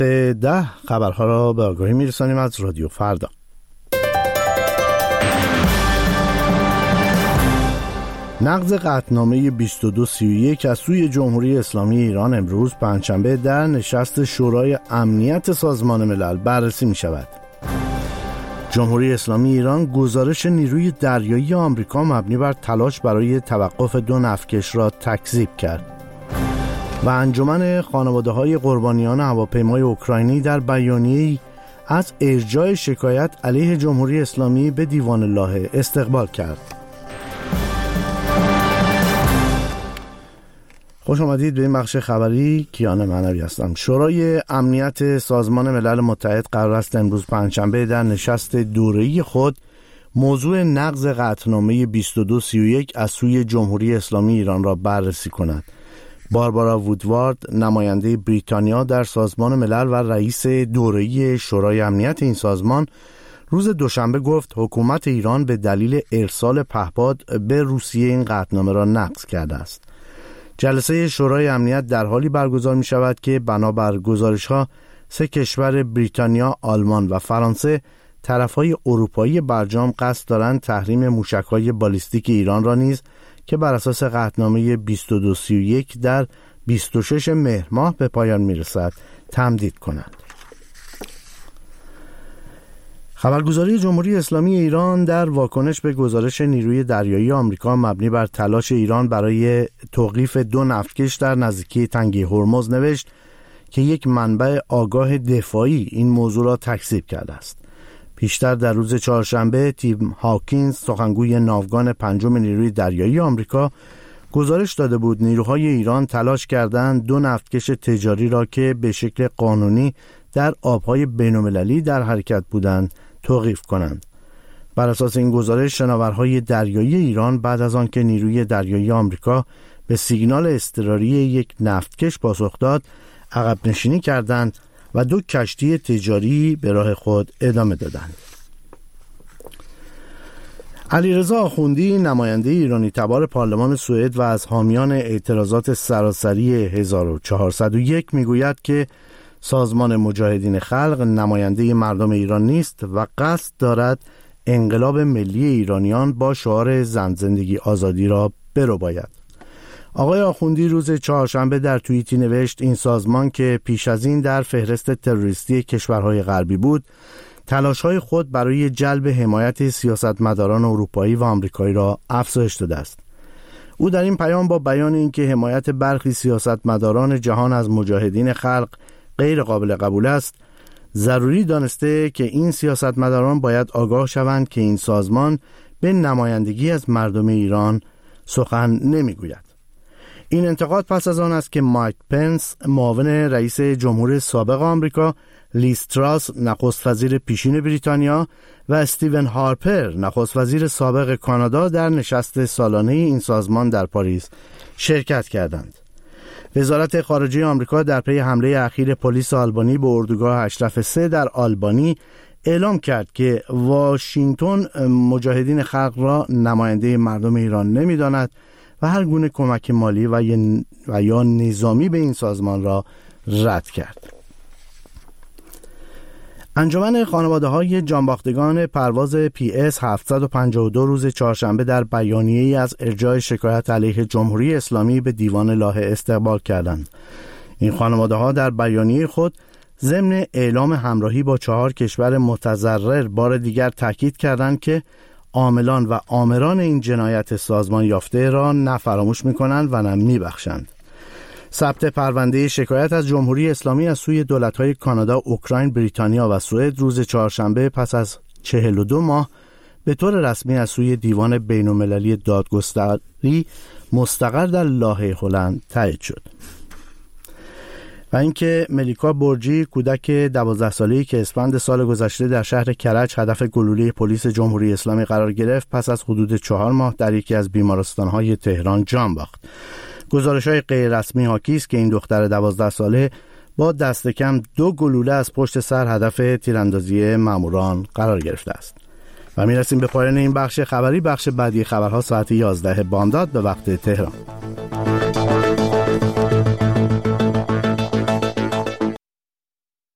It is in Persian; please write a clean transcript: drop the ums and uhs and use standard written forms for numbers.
10 خبرها را به آگاهی میرسانیم از رادیو فردا. نقض قطعنامه 2231 از سوی جمهوری اسلامی ایران امروز پنجشنبه در نشست شورای امنیت سازمان ملل بررسی می شود. جمهوری اسلامی ایران گزارش نیروی دریایی آمریکا مبنی بر تلاش برای توقف 2 نفتکش را تکذیب کرد و انجمن خانواده‌های قربانیان هواپیمای اوکراینی در بیانیه‌ای از ارجاع شکایت علیه جمهوری اسلامی به دیوان الله استقبال کرد. خوش آمدید به این بخش خبری. کیان معنوی هستم. شورای امنیت سازمان ملل متحد قرار است امروز پنجشنبه در نشست دوره‌ای خود موضوع نقض قطعنامه 2231 از سوی جمهوری اسلامی ایران را بررسی کند. باربارا وودوارد، نماینده بریتانیا در سازمان ملل و رئیس دوره‌ای شورای امنیت این سازمان، روز دوشنبه گفت حکومت ایران به دلیل ارسال پهپاد به روسیه این قطعنامه را نقض کرده است. جلسه شورای امنیت در حالی برگزار می شود که بنابر گزارش‌ها 3 کشور بریتانیا، آلمان و فرانسه طرفهای اروپایی برجام قصد دارند تحریم موشک‌های بالیستیک ایران را نیز که بر اساس قطعنامه 2231 در 26 مهر ماه به پایان می‌رسد تمدید کنند. خبرگزاری جمهوری اسلامی ایران در واکنش به گزارش نیروی دریایی آمریکا مبنی بر تلاش ایران برای توقیف 2 نفتکش در نزدیکی تنگه هرمز نوشت که یک منبع آگاه دفاعی این موضوع را تکذیب کرده است. پیشتر در روز چهارشنبه تیم هاکینز، سخنگوی ناوگان 5 نیروی دریایی آمریکا، گزارش داده بود نیروهای ایران تلاش کردند 2 نفتکش تجاری را که به شکل قانونی در آبهای بین‌المللی در حرکت بودند توقیف کنند. بر اساس این گزارش شناورهای دریایی ایران بعد از آنکه نیروی دریایی آمریکا به سیگنال اضطراری یک نفتکش پاسخ داد، عقب نشینی کردند و 2 کشتی تجاری به راه خود ادامه دادند. علیرضا آخوندی، نماینده ایرانی تبار پارلمان سوئد و از حامیان اعتراضات سراسری 1401 میگوید که سازمان مجاهدین خلق نماینده مردم ایران نیست و قصد دارد انقلاب ملی ایرانیان با شعار زن زندگی آزادی را برباید. آقای آخوندی روز چهارشنبه در توییتی نوشت این سازمان که پیش از این در فهرست تروریستی کشورهای غربی بود، تلاش‌های خود برای جلب حمایت سیاستمداران اروپایی و آمریکایی را افزایش داده است. او در این پیام با بیان اینکه حمایت برخی سیاستمداران جهان از مجاهدین خلق غیر قابل قبول است، ضروری دانسته که این سیاستمداران باید آگاه شوند که این سازمان به نمایندگی از مردم ایران سخن نمیگوید. این انتقاد پس از آن است که مایک پنس، معاون رئیس جمهور سابق آمریکا، لیز تراس، نخست وزیر پیشین بریتانیا و استیون هارپر، نخست وزیر سابق کانادا در نشست سالانه این سازمان در پاریس شرکت کردند. وزارت خارجه آمریکا در پی حمله اخیر پلیس آلبانی به اردوگاه اشرف 3 در آلبانی اعلام کرد که واشنگتن مجاهدین خلق را نماینده مردم ایران نمی‌داند و هر گونه کمک مالی و یا نظامی به این سازمان را رد کرد. انجمن خانواده‌های جانباختگان پرواز PS 752 روز چهارشنبه در بیانیه‌ای از ارجاع شکایت علیه جمهوری اسلامی به دیوان الله استقبال کردند. این خانواده‌ها در بیانیه خود ضمن اعلام همراهی با 4 کشور متضرر بار دیگر تاکید کردند که عاملان و آمران این جنایت سازمان یافته را نه فراموش می‌کنند و نه می‌بخشند. ثبت پرونده شکایت از جمهوری اسلامی از سوی دولت‌های کانادا، اوکراین، بریتانیا و سوئد روز چهارشنبه پس از 42 ماه به طور رسمی از سوی دیوان بین‌المللی دادگستری مستقر در لاهه هلند تایید شد. و اینکه ملیکا برجی، کودک 12 ساله‌ای که اسفند سال گذشته در شهر کرج هدف گلوله پلیس جمهوری اسلامی قرار گرفت، پس از حدود 4 ماه در یکی از بیمارستان‌های تهران جان باخت. گزارش‌های غیر رسمی حاکی است که این دختر 12 ساله با دست کم 2 گلوله از پشت سر هدف تیراندازی ماموران قرار گرفته است. و می‌رسیم به پایان این بخش خبری. بخش بعدی خبرها ساعت 11 بامداد به وقت تهران.